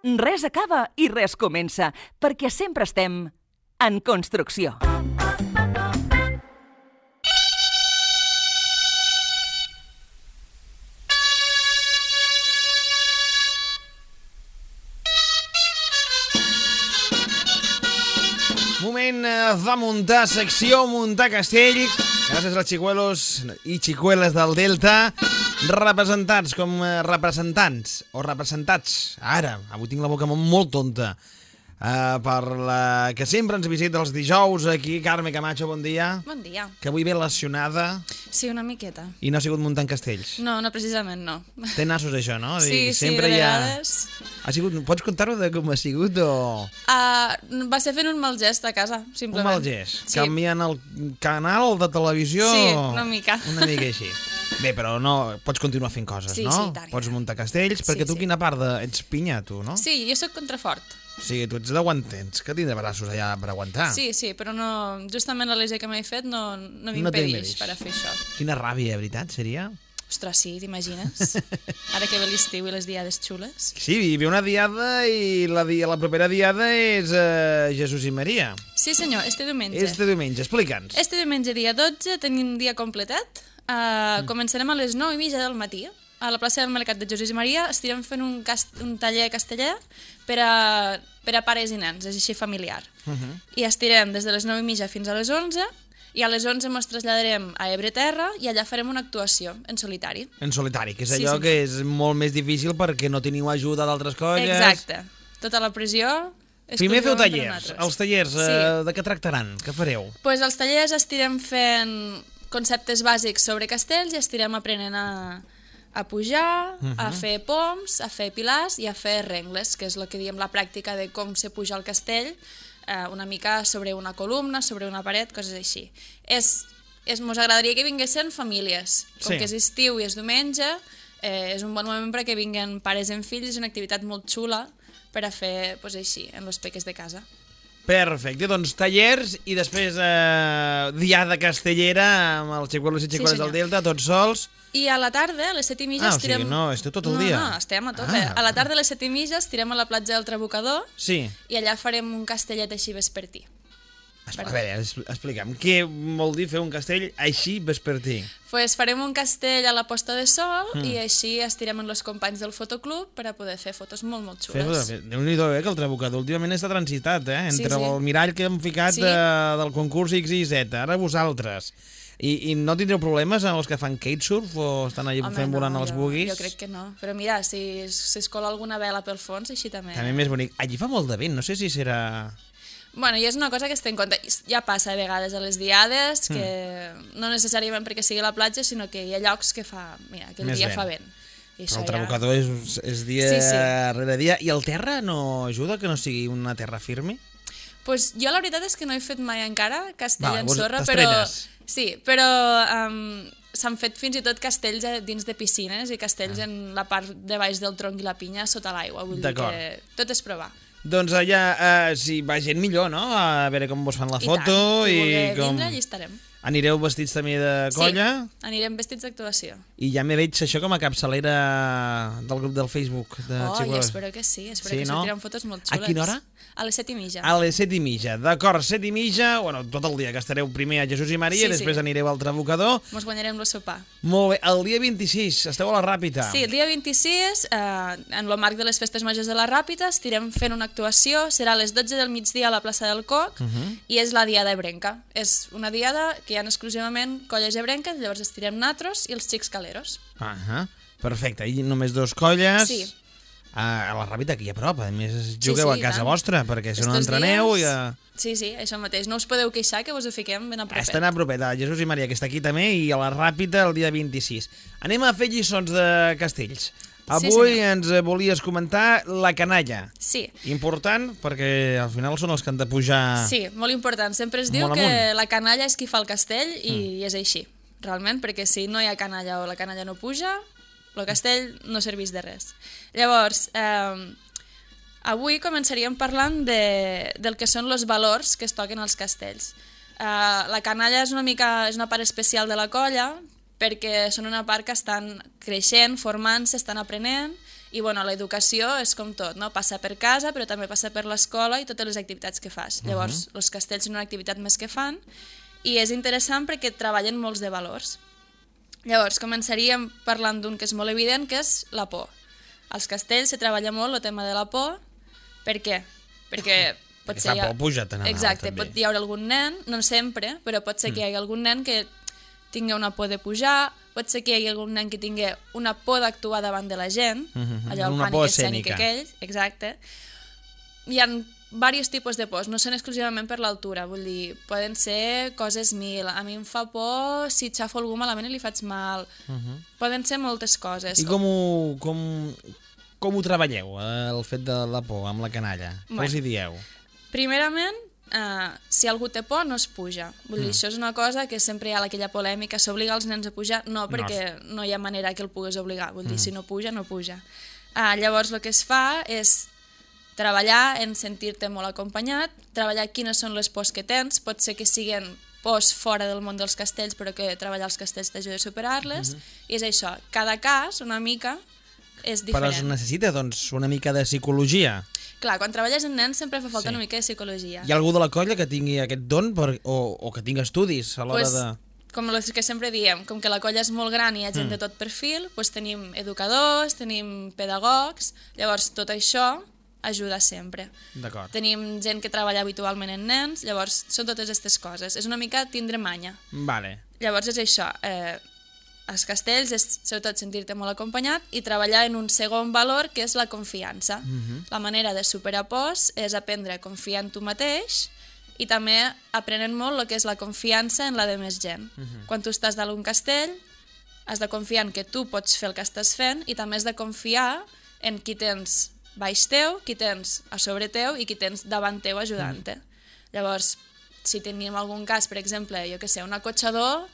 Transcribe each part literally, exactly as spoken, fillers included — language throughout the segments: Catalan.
res acaba i res comença, perquè sempre estem en construcció. Moment de muntar secció, muntar castell. Gràcies als xicuelos i xicueles del Delta, representats com representants o representats. Ara, avui tinc la boca molt tonta. Uh, per la que sempre ens visita els dijous aquí, Carme Camacho, bon dia. Bon dia. Que avui ve lesionada. Sí, una miqueta. I no ha sigut muntant castells. No, no, precisament no. Té nassos això, no? Sí, Dic, sí, sempre de hi ha... vegades. Ha sigut... Pots contar-ho de com ha sigut o...? Uh, va ser fent un mal gest a casa, simplement. Un mal gest. Sí. Canviant el canal de televisió. Sí, una mica. Una mica així. Bé, però no, pots continuar fent coses, sí, no? Sí, tant. Pots muntar castells, perquè sí, tu sí. quina part de... Ets pinya, tu, no? Sí, jo sóc contrafort. O sigui, tu ets d'aguantents, que tindrà braços allà per aguantar. Sí, sí, però no, justament la lesió que m'he fet no, no m'impedeix no per a fer això. Quina ràbia, de veritat, seria? Ostres, sí, t'imagines? Ara que ve l'estiu i les diades xules. Sí, hi ve una diada i la, dia, la propera diada és uh, Jesús i Maria. Sí, senyor, este diumenge. Este diumenge, explica'ns. Este diumenge, dia dotze, tenim un dia completat. Uh, mm. Començarem a les nou i mitja del matí. A la plaça del Mercat de Jesús i Maria estirem fent un, cast un taller casteller per a, per a pares i nens, és així familiar. Uh -huh. I estirem des de les nou i mitja fins a les onze, i a les onze ens traslladarem a Ebreterra i allà farem una actuació en solitari. En solitari, que és sí, allò sí. que és molt més difícil perquè no teniu ajuda d'altres colles. Exacte. Tota la pressió... Primer feu tallers. Els tallers, sí. eh, de què tractaran? Què fareu? Pues els tallers estirem fent conceptes bàsics sobre castells i estirem aprenent a... a pujar, uh -huh. a fer poms, a fer pilars i a fer rengles, que és el que diem la pràctica de com se puja al castell, eh, una mica sobre una columna, sobre una paret, coses així. És, és, mos agradaria que vinguessin famílies. Com sí. que és estiu i és diumenge, eh, és un bon moment perquè vinguen pares amb fills, és una activitat molt xula per a fer, pues, així, en les peques de casa. Perfecte, doncs tallers i després eh, diada castellera amb els xicuelos i xicueles sí, del Delta, tots sols. I a la tarda, a les set i mitja, ah, estirem... Ah, o sigui, no, esteu tot el no, dia. No, no, estem a tope. Ah. A la tarda, a les set i mitja, estirem a la platja del Trabucador sí. i allà farem un castellet així vespertí. A veure, explica'm, què vol dir fer un castell així vespertí? Pues farem un castell a la posta de sol mm. i així estirem amb els companys del fotoclub per a poder fer fotos molt, molt xules. Déu-n'hi-do, eh, que el Trabucador últimament està transitat, eh? Entre sí, sí. el mirall que hem ficat sí. de, del concurs X i Z, ara vosaltres. I, I no tindreu problemes amb els que fan kitesurf o estan allà fent volant no, els jo, buguis? Jo crec que no, però mira, si s'escola alguna vela pel fons, així també... També més bonic. Allí fa molt de vent, no sé si serà... Bueno, i és una cosa que es té en compte. Ja passa a vegades a les diades, que mm. no necessàriament perquè sigui la platja, sinó que hi ha llocs que fa... Mira, que el més dia vent. fa vent. I Però el Trabucador ja... és, és dia sí, sí. rere dia. I el terra no ajuda que no sigui una terra firme? Pues jo la veritat és que no he fet mai encara castell vale, en sorra, però... Sí, però um, s'han fet fins i tot castells dins de piscines i castells ah. en la part de baix del tronc i la pinya sota l'aigua. Vull dir que tot és provar. Doncs allà, uh, si va gent millor, no? A veure com vos fan la I foto. tant, si i com... vindre, allà estarem. Anireu vestits també de colla? Sí, anirem vestits d'actuació. I ja me veig això com a capçalera del grup del Facebook. De oh, Xicuelos. i espero que sí, espero sí, que no? sortiran fotos molt xules. A quina hora? A les set i mitja. A les set i mitja, d'acord, set i mitja, bueno, tot el dia, que estareu primer a Jesús i Maria, sí, després sí. anireu al Trabucador. Mos guanyarem el sopar. Molt bé, el dia vint-i-sis, esteu a la Ràpita. Sí, el dia vint-i-sis, eh, en el marc de les festes majors de la Ràpita, estirem fent una actuació, serà a les dotze del migdia a la plaça del Coc, uh -huh. i és la diada ebrenca. És una diada que hi ha exclusivament colles ebrenques, llavors estirem natros i els xics caleros. Ah, uh-huh. Perfecte, i només dos colles. Sí. A la Ràpita, aquí a prop, a més jugueu sí, sí, a casa tant. vostra, perquè si no Estos entreneu... dies... Ja... Sí, sí, això mateix. No us podeu queixar que vos ho fiquem ben a propet. Estan a propet, a Jesús i Maria, que està aquí també, i a la Ràpita el dia vint-i-sis. Anem a fer lliçons de castells. Avui sí, ens volies comentar la canalla. Sí. Important, perquè al final són els que han de pujar... Sí, molt important. Sempre es diu que la canalla és qui fa el castell i mm. és així, realment, perquè si no hi ha canalla o la canalla no puja, el castell no serveix de res. Llavors, eh, avui començaríem parlant de, del que són els valors que es toquen als castells. Eh, la canalla és una mica és una part especial de la colla, perquè són una part que estan creixent, formant-se, estan aprenent, I bueno, l'educació és com tot, no? Passa per casa, però també passa per l'escola i totes les activitats que fas. Uh-huh. Llavors, els castells són una activitat més que fan i és interessant perquè treballen molts de valors. Llavors, començaríem parlant d'un que és molt evident, que és la por. Als castells se treballa molt el tema de la por. Per què? Perquè... Perquè fa por pujar tan a dalt, exacte, també. pot hi haure algun nen, no sempre, però pot ser que hi hagi algun nen que tingui una por de pujar, pot ser que hi hagi algun nen que tingui una por d'actuar davant de la gent, mm-hmm. allò el una pànic por escènic escènica. aquell, exacte. Hi ha diversos tipus de pors, no són exclusivament per l'altura, vull dir, poden ser coses mil, a mi em fa por si xafo algú malament i li faig mal, Mm-hmm. poden ser moltes coses. I com ho, com, com ho treballeu, el fet de la por amb la canalla? Què Bueno. els hi dieu? Primerament, uh, si algú té por, no es puja. Vull dir, mm. això és una cosa que sempre hi ha aquella polèmica, s'obliga els nens a pujar? No, perquè no, no hi ha manera que el pugues obligar. Vull dir, mm. si no puja, no puja. Uh, llavors, el que es fa és treballar en sentir-te molt acompanyat, treballar quines són les pors que tens, pot ser que siguin pors fora del món dels castells, però que treballar els castells t'ajuda a superar-les, mm-hmm. i és això, cada cas, una mica, és diferent. Però es necessita, doncs, una mica de psicologia. Clar, quan treballes en nens sempre fa falta sí. una mica de psicologia. Hi ha algú de la colla que tingui aquest don per, o, o que tingui estudis a l'hora pues, de... Com el que sempre diem, com que la colla és molt gran i hi ha gent mm. de tot perfil, pues tenim educadors, tenim pedagogs, llavors tot això ajuda sempre. D'acord. Tenim gent que treballa habitualment en nens, llavors són totes aquestes coses. És una mica tindre manya. Vale. Llavors és això, eh, als castells és sobretot sentir-te molt acompanyat i treballar en un segon valor que és la confiança. Mm-hmm. La manera de superar pors és aprendre a confiar en tu mateix i també aprenent molt el que és la confiança en la de més gent. Mm-hmm. Quan tu estàs dalt un castell has de confiar en que tu pots fer el que estàs fent i també has de confiar en qui tens baix teu, qui tens a sobre teu i qui tens davant teu ajudant-te. Mm. Llavors, si tenim algun cas, per exemple, jo que sé, un acotxador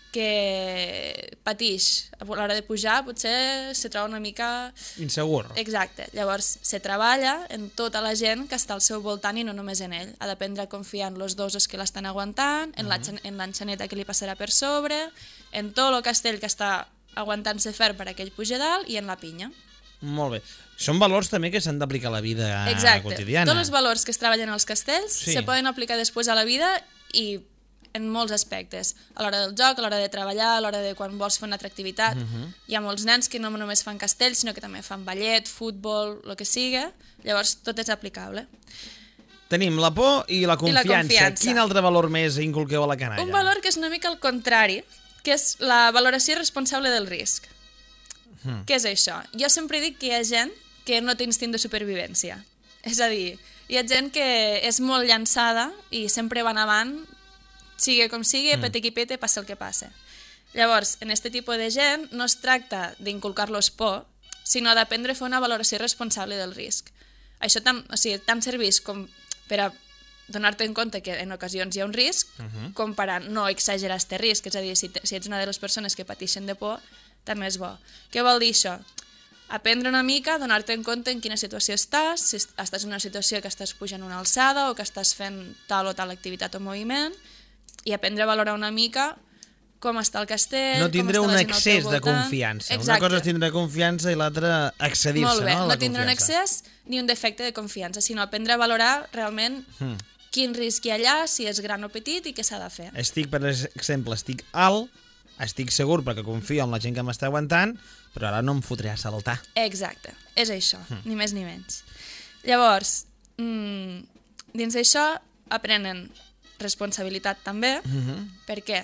que patix a l'hora de pujar, potser se troba una mica... Insegur. Exacte. Llavors, se treballa en tota la gent que està al seu voltant i no només en ell. Ha d'aprendre a confiar en els dosos que l'estan aguantant, en uh-huh. l'enxaneta que li passarà per sobre, en tot el castell que està aguantant-se ferm per aquell pujar dalt i en la pinya. Molt bé. Són valors també que s'han d'aplicar a la vida Exacte. quotidiana. Tots els valors que es treballen als castells sí. se poden aplicar després a la vida i en molts aspectes. A l'hora del joc, a l'hora de treballar, a l'hora de quan vols fer una altra activitat. Uh-huh. Hi ha molts nens que no només fan castells, sinó que també fan ballet, futbol, el que sigui. Llavors, tot és aplicable. Tenim la por i la confiança. I la confiança. Quin altre valor més inculqueu a la canalla? Un valor que és una mica el contrari, que és la valoració responsable del risc. Hmm. Què és això? Jo sempre dic que hi ha gent que no té instint de supervivència. És a dir, hi ha gent que és molt llançada i sempre van avant, sigui com sigui, mm. pete qui pete, passa el que passa. Llavors, en aquest tipus de gent no es tracta d'inculcar-los por, sinó d'aprendre a fer una valoració responsable del risc. Això tant, o sigui, tant serveix com per a donar-te en compte que en ocasions hi ha un risc, uh-huh. com per a no exagerar aquest risc, és a dir, si, te, si ets una de les persones que pateixen de por, també és bo. Què vol dir això? Aprendre una mica, donar-te en compte en quina situació estàs, si estàs en una situació que estàs pujant una alçada o que estàs fent tal o tal activitat o moviment, i aprendre a valorar una mica com està el castell, no tindre com està un la gent al teu excés de voltant. confiança. Exacte. Una cosa és tindre confiança i l'altra excedir-se. Molt bé, no, no tindre un excés ni un defecte de confiança, sinó aprendre a valorar realment hmm. quin risc hi ha allà, si és gran o petit i què s'ha de fer. Estic, per exemple, estic alt, estic segur perquè confio en la gent que m'està aguantant, però ara no em fotré a saltar. Exacte, és això, hmm. ni més ni menys. Llavors, mmm, dins d'això aprenen responsabilitat també. Uh-huh. Per què?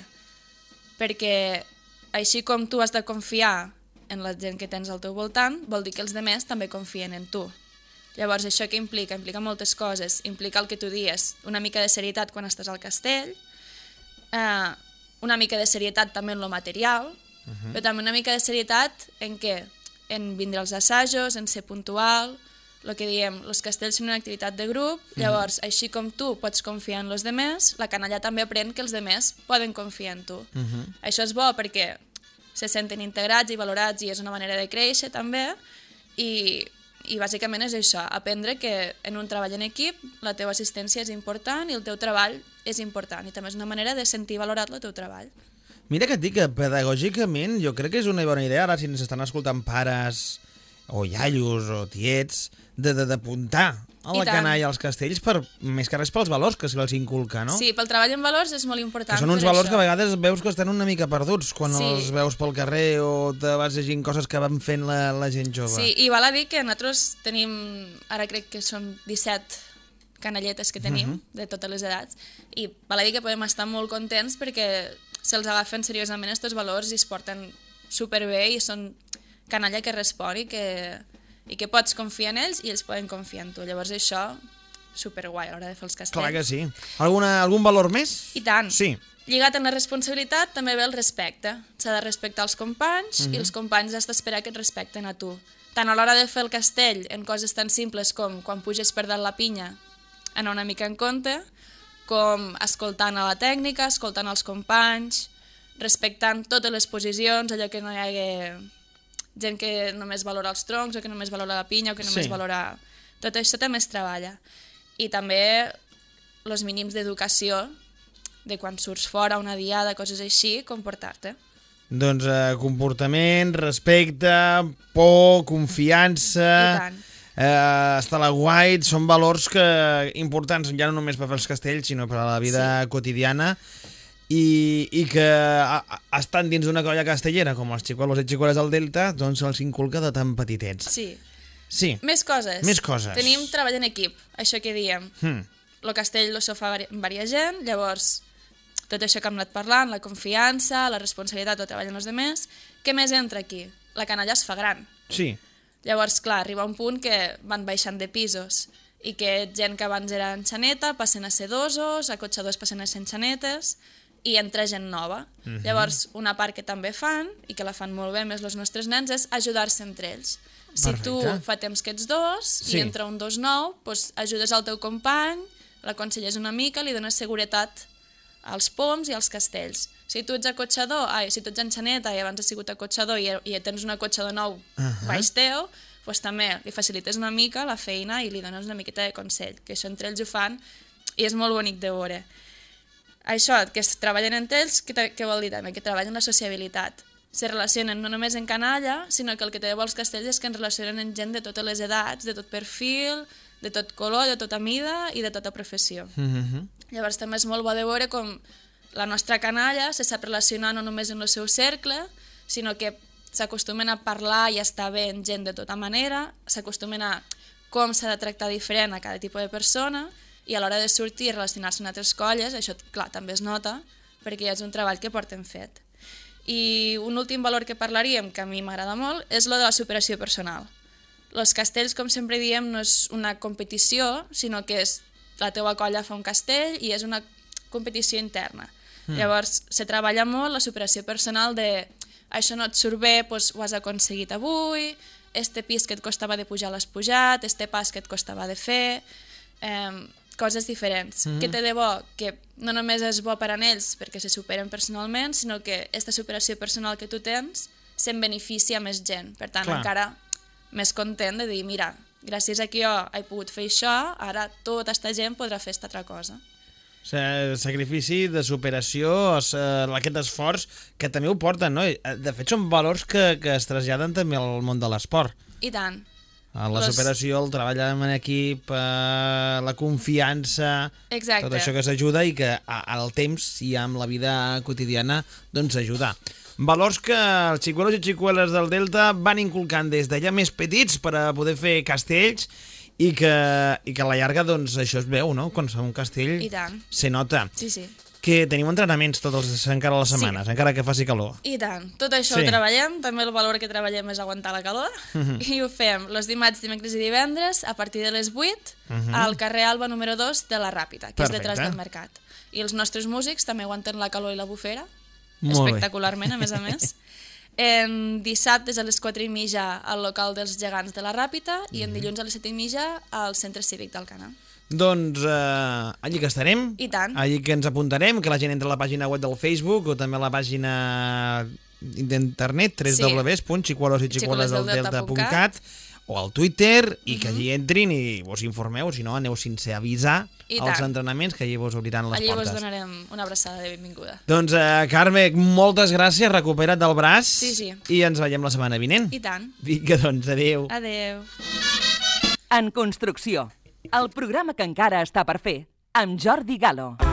Perquè així com tu has de confiar en la gent que tens al teu voltant, vol dir que els demés també confien en tu. Llavors, això què implica? Implica moltes coses. Implica el que tu dies, una mica de serietat quan estàs al castell, eh, una mica de serietat també en lo material, uh-huh. però també una mica de serietat en què? En vindre als assajos, en ser puntual. El que diem, els castells són una activitat de grup, llavors, mm-hmm. així com tu pots confiar en els demés, la canalla també aprèn que els demés poden confiar en tu. Mm-hmm. Això és bo perquè se senten integrats i valorats i és una manera de créixer també, i, i bàsicament és això, aprendre que en un treball en equip la teva assistència és important i el teu treball és important, i també és una manera de sentir valorat el teu treball. Mira que et dic que pedagògicament jo crec que és una bona idea, ara si ens estan escoltant pares o iaios, o tiets, de d'apuntar a la canalla als castells, per, més que res pels valors que se'ls inculca, no? Sí, pel treball en valors és molt important. Que són uns per valors això. que a vegades veus que estan una mica perduts quan Sí. els veus pel carrer o te vas llegint coses que van fent la, la gent jove. Sí, i val a dir que nosaltres tenim, ara crec que són disset canalletes que tenim, uh -huh. de totes les edats, i val a dir que podem estar molt contents perquè se'ls agafen seriosament aquests valors i es porten superbé i són canalla que respon i que, i que pots confiar en ells i ells poden confiar en tu. Llavors això, superguai a l'hora de fer els castells. Clar que sí. Alguna, algun valor més? I tant. Sí. Lligat amb la responsabilitat també ve el respecte. S'ha de respectar els companys uh -huh. i els companys has d'esperar que et respecten a tu. Tant a l'hora de fer el castell, en coses tan simples com quan puges per dalt la pinya, anar una mica en compte, com escoltant a la tècnica, escoltant els companys, respectant totes les posicions, allò que no hi hagi gent que només valora els troncs o que només valora la pinya o que només Sí. valora... Tot això també es treballa. I també els mínims d'educació, de quan surts fora, una diada, coses així, comportar-te. Doncs eh, comportament, respecte, por, I confiança, tant. eh, estar a la guait, són valors que importants ja no només per fer els castells, sinó per a la vida Sí. quotidiana, i, i que a, a, estan dins d'una colla castellera, com els xicolos i xicoles del Delta, doncs se'ls inculca de tan petitets. Sí. Sí. Més coses. Més coses. Tenim treball en equip, això que diem. Hmm. El castell s'ho fa vari, varia gent, llavors tot això que hem anat parlant, la confiança, la responsabilitat, ho treballen els altres. Què més entra aquí? La canalla es fa gran. Sí. Llavors, clar, arriba un punt que van baixant de pisos i que gent que abans era enxaneta passen a ser dosos, acotxadors passen a ser enxanetes i entra gent nova. Uh -huh. Llavors, una part que també fan, i que la fan molt bé més els nostres nens, és ajudar-se entre ells. Si Perfecte. tu fa temps que ets dos Sí. i entra un dos nou, doncs ajudes al teu company, l'aconselles una mica, li dones seguretat als poms i als castells. Si tu ets acotxador, ai, si tu ets enxaneta i abans has sigut acotxador i, i tens un acotxador nou uh -huh. baix teu, doncs també li facilites una mica la feina i li dones una miqueta de consell, que això entre ells ho fan i és molt bonic de veure. Això, que es treballen entre ells, què, què vol dir també? Que treballen la sociabilitat. Se relacionen no només en canalla, sinó que el que té vols castells és que ens relacionen amb gent de totes les edats, de tot perfil, de tot color, de tota mida i de tota professió. Mm-hmm. Llavors també és molt bo de veure com la nostra canalla se sap relacionar no només en el seu cercle, sinó que s'acostumen a parlar i a estar bé amb gent de tota manera, s'acostumen a com s'ha de tractar diferent a cada tipus de persona, i a l'hora de sortir i relacionar-se en altres colles, això, clar, també es nota, perquè ja és un treball que portem fet. I un últim valor que parlaríem, que a mi m'agrada molt, és lo de la superació personal. Els castells, com sempre diem, no és una competició, sinó que és la teva colla fa un castell i és una competició interna. Mm. Llavors, se treballa molt la superació personal de això no et surt bé, doncs ho has aconseguit avui, este pis que et costava de pujar l'has pujat, este pas que et costava de fer... Eh, coses diferents, mm. que té de bo que no només és bo per a ells perquè se superen personalment, sinó que aquesta superació personal que tu tens se'n beneficia més gent, per tant, clar, encara més content de dir, mira, gràcies a que jo he pogut fer això, ara tota aquesta gent podrà fer aquesta altra cosa. Sacrifici de superació, aquest esforç, que també ho porten, no? De fet, són valors que, que es traslladen també al món de l'esport. I tant. La Los... superació, el treball en equip, eh, la confiança... Exacte. Tot això que s'ajuda i que al temps i amb la vida quotidiana doncs ajuda. Valors que els xicuelos i xicueles del Delta van inculcant des de ja més petits per a poder fer castells i que, i que a la llarga doncs això es veu, no? Quan fa un castell se nota. Sí, sí. Que tenim entrenaments tots els, encara a les setmanes, sí, encara que faci calor. I tant. Tot això sí. Ho treballem, també el valor que treballem és aguantar la calor, uh-huh. i ho fem els dimarts, dimecres i divendres a partir de les vuit uh-huh. al carrer Alba número dos de la Ràpita, que Perfecte. És detrás del mercat. I els nostres músics també aguanten la calor i la bufera, Molt espectacularment, bé. A més a més. En dissabtes a les quatre i mitja al local dels gegants de la Ràpita uh-huh. i en dilluns a les set i mitja al centre cívic d'Alcanar. Doncs eh, allí que estarem, I tant. Allí que ens apuntarem, que la gent entra a la pàgina web del Facebook o també a la pàgina d'internet, w w w punt xicuelos i xicueles del delta punt cat, o al Twitter, i que allí entrin i vos informeu, si no aneu sense avisar als entrenaments, que allí vos obriran les allí portes. Allí vos donarem una abraçada de benvinguda. Doncs, eh, Carme, moltes gràcies, recupera't del braç. Sí, sí. I ens veiem la setmana vinent. I tant. Vinga, doncs, adéu. Adéu. En construcció, el programa que encara està per fer, amb Jordi Galo.